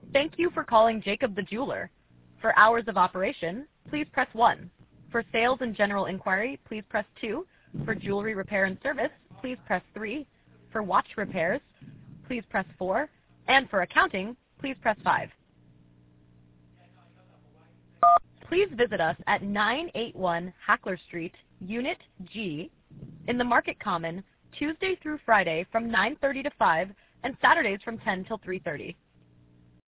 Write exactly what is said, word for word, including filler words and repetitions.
Thank you for calling Jacob the Jeweler. For hours of operation, please press one. For sales and general inquiry, please press two. For jewelry repair and service, please press three. For watch repairs, please press four. And for accounting, please press five. Please visit us at nine eighty-one Hackler Street, Unit G, in the Market Common, Tuesday through Friday from nine thirty to five and Saturdays from ten till three thirty.